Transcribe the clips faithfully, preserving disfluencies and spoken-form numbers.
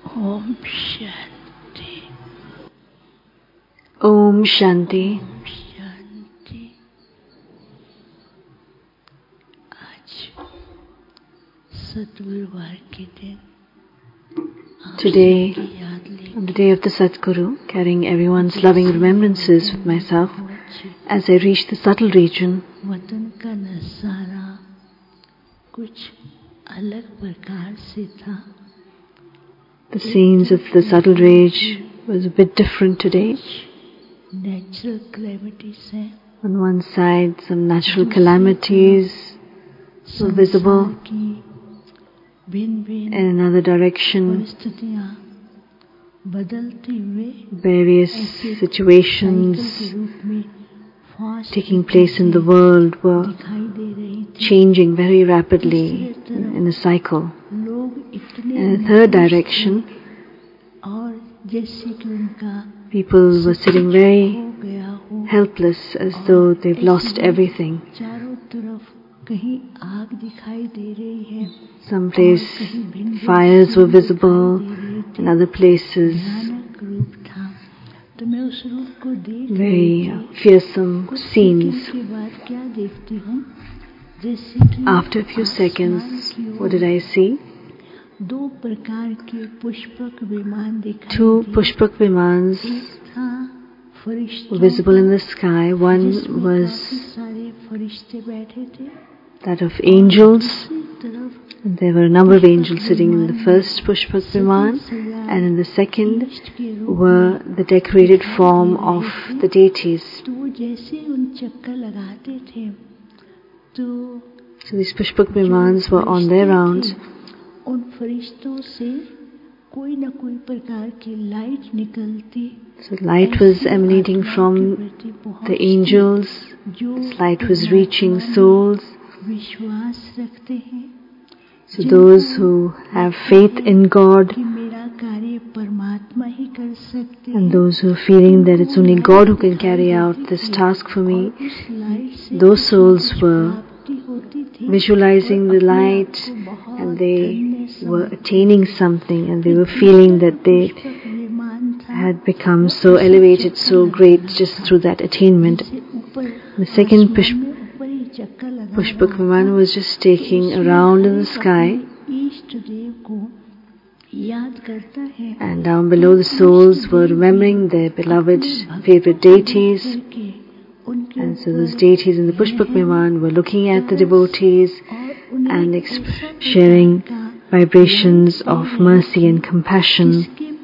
Om Shanti. Om Shanti. Shanti. आज सतगुरुवार के दिन Today, on the day of the Sadguru, carrying everyone's loving remembrances with myself, as I reach the subtle region, वतन का नजारा कुछ अलग प्रकार से था. the scenes of the subtle rage was a bit different today. Natural calamities हैं. On one side, some natural calamities were visible. In another direction, various situations taking place in the world were changing very rapidly in a cycle. In a third direction, people were sitting very helpless as though they've lost everything. Some place fires were visible, in other places very fearsome scenes. After a few seconds, what did I see? Two Pushpak Vimans were visible in the sky. One was that of angels, and there were a number of angels sitting in the first Pushpak Viman, and in the second were the decorated form of the deities. So these Pushpak Vimans were on their rounds. So light was emanating from the angels. This light was reaching souls. So those who have faith in God and those who are feeling that it's only God who can carry out this task for me, those souls were visualizing the light and they were attaining something, and they were feeling that they had become so elevated, so great just through that attainment. The second push, Pushpak Viman was just taking around in the sky, and down below the souls were remembering their beloved favorite deities, and so those deities in the Pushpak Viman were looking at the devotees and exp- sharing vibrations of mercy and compassion.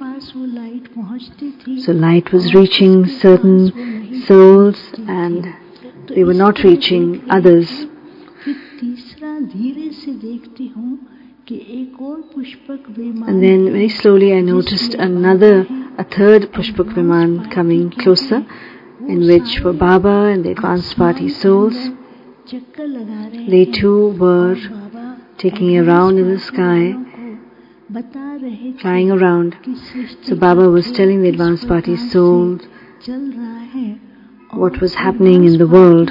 So light was reaching certain souls and they were not reaching others. And then very slowly I noticed another, a third Pushpak Viman coming closer, in which were Baba and the advanced party souls. They too were taking around in the sky, flying around. So Baba was telling the advanced party souls what was happening in the world.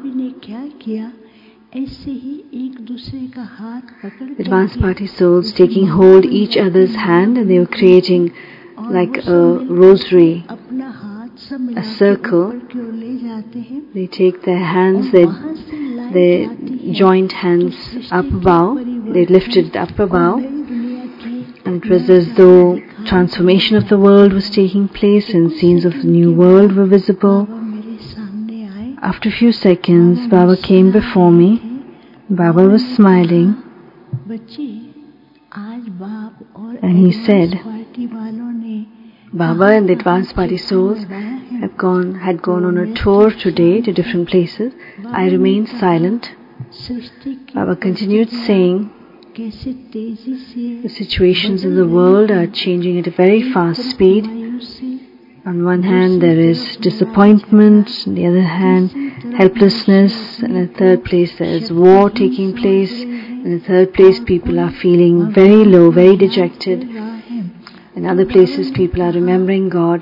The advanced party souls taking hold each other's hand, and they were creating like a rosary, a circle. They take their hands, their, their joint hands up above, they lifted it up above, and it was as though transformation of the world was taking place and scenes of the new world were visible. After a few seconds, Baba came before me. Baba was smiling, and he said, Baba and the advanced party souls have gone, had gone on a tour today to different places. I remained silent. Baba continued saying, the situations in the world are changing at a very fast speed. On one hand there is disappointment, on the other hand helplessness, and in the third place there is war taking place, in the third place people are feeling very low, very dejected. In other places people are remembering God.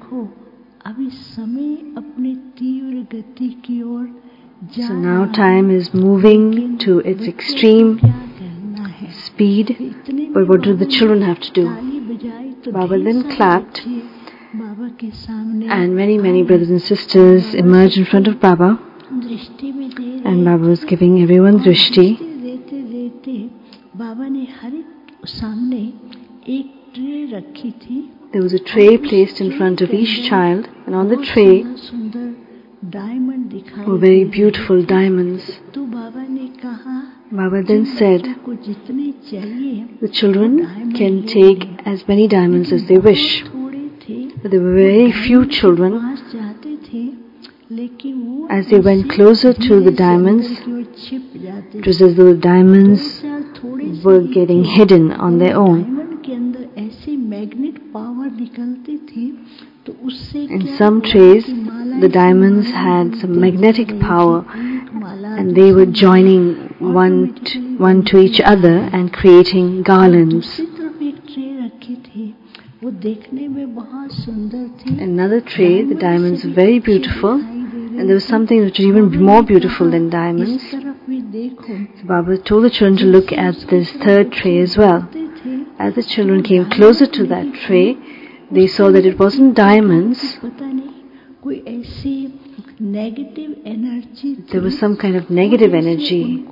So now time is moving to its extreme speed, but what do the children have to do? Baba then clapped, and many, many brothers and sisters emerged in front of Baba, and Baba was giving everyone drishti. There was a tray placed in front of each child, and on the tray were very beautiful diamonds. Baba then said, the children can take as many diamonds as they wish. But there were very few children. As they went closer to the diamonds, it was as though the diamonds were getting hidden on their own. In some trays, the diamonds had some magnetic power, and they were joining one to, one to each other and creating garlands. Another tray, the diamonds were very beautiful, and there was something which was even more beautiful than diamonds. So Baba told the children to look at this third tray as well. As the children came closer to that tray, they saw that it wasn't diamonds. There was some kind of negative energy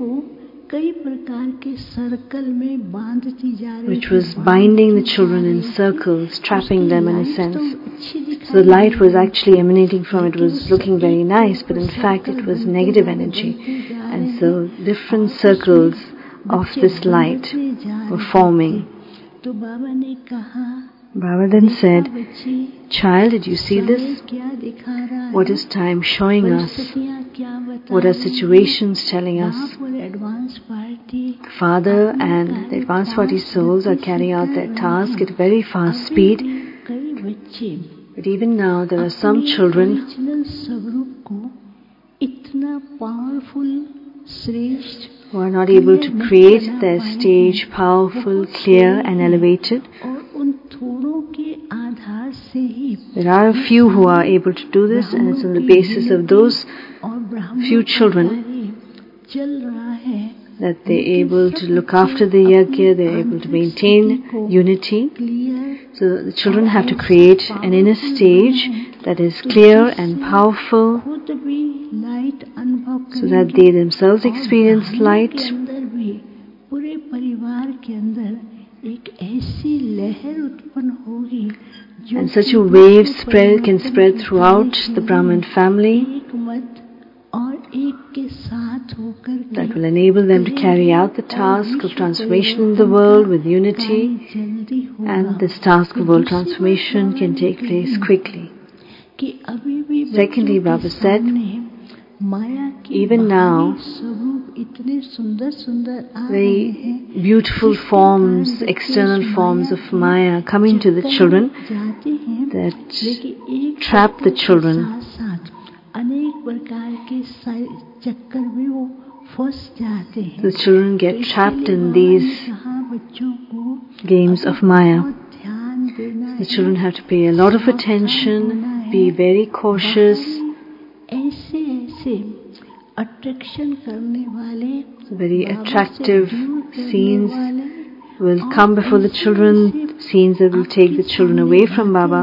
which was binding the children in circles, trapping them in a sense. So the light was actually emanating from it, was looking very nice, but in fact it was negative energy. And so different circles of this light were forming. Baba then said, child, did you see this? What is time showing us? What are situations telling us? The Father and the advanced party souls are carrying out their task at a very fast speed. But even now there are some children who are not able to create their stage powerful, clear and elevated. There are a few who are able to do this, and it's on the basis of those few children that they're able to look after the yajna, they're able to maintain unity. So the children have to create an inner stage that is clear and powerful, so that they themselves experience light, and such a wave spread can spread throughout the Brahman family that will enable them to carry out the task of transformation in the world with unity, and this task of world transformation can take place quickly. Secondly, Baba said, even now, very beautiful forms, external forms of Maya coming to the children that trap the children. The children get trapped in these games of Maya. The children have to pay a lot of attention, be very cautious. Very attractive scenes will come before the children, scenes that will take the children away from Baba.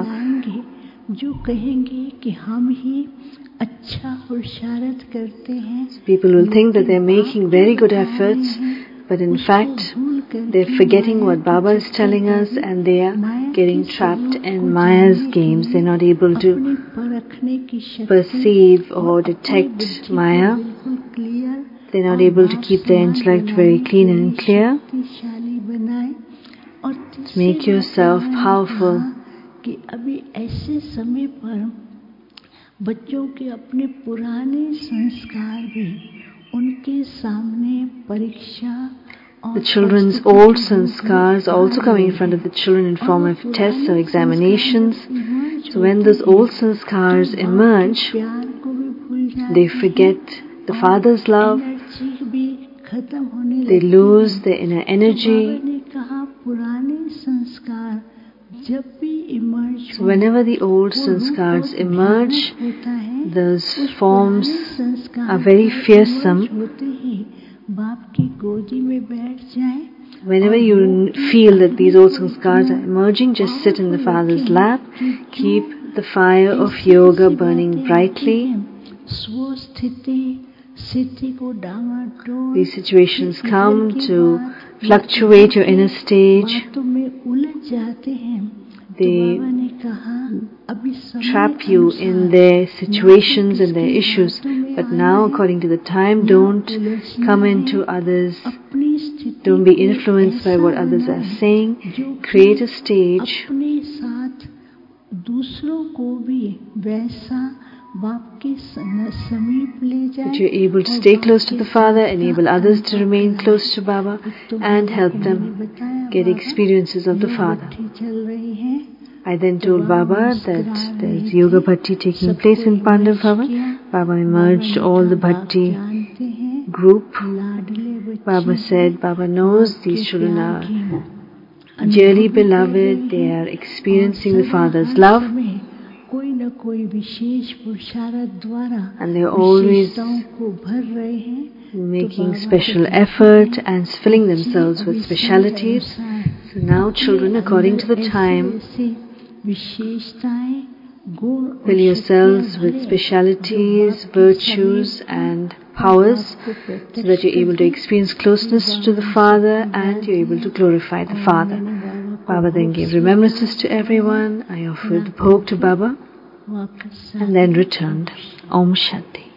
People will think that they're making very good efforts, but in fact they're forgetting what Baba is telling us, and they are getting trapped in Maya's games. They're not able to perceive or detect Maya. They're not able to keep their intellect very clean and clear. To make yourself powerful. बच्चों के अपने पुराने संस्कार भी उनके सामने परीक्षा. The children's old sanskars also come in front of the children in form of tests or examinations. So when those old sanskars emerge, they forget the Father's love, they lose their inner energy. So whenever the old sanskars emerge, those forms are very fearsome. Whenever you feel that these old sanskars are emerging, just sit in the Father's lap, keep the fire of yoga burning brightly. These situations come to fluctuate your inner stage. They trap you in their situations and their issues. But now, according to the time, don't come into others. Don't be influenced by what others are saying. Create a stage that you're able to stay close to the Father, enable others to remain close to Baba, and help them get experiences of the Father. I then told Baba that there's Yoga Bhakti taking place in Pandav Bhavan. Baba emerged all the Bhakti group. Baba said, Baba knows these children are dearly beloved. They are experiencing the Father's love. And they're always making special effort and filling themselves with specialities. So now children, according to the time, fill yourselves with specialities, virtues and powers so that you're able to experience closeness to the Father and you're able to glorify the Father. Baba then gave remembrances to everyone. I offered the bhog to Baba and then returned. Om Shanti.